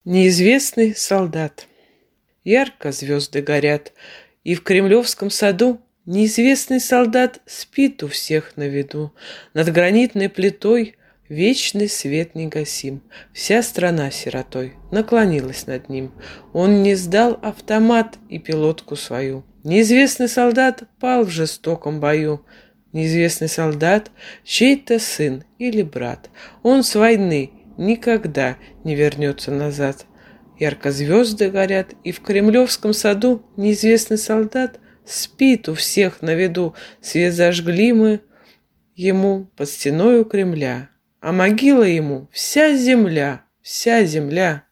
Неизвестный солдат. Ярко звезды горят, и в Кремлевском саду неизвестный солдат спит у всех на виду. Над гранитной плитой вечный свет негасим. Вся страна сиротой наклонилась над ним. Он не сдал автомат и пилотку свою. Неизвестный солдат пал в жестоком бою. Неизвестный солдат чей-то сын или брат. Он с войны никогда не вернется назад. Ярко звезды горят, и в Кремлевском саду неизвестный солдат спит у всех на виду. Свет зажгли мы ему под стеной у Кремля, а могила ему вся земля, вся земля.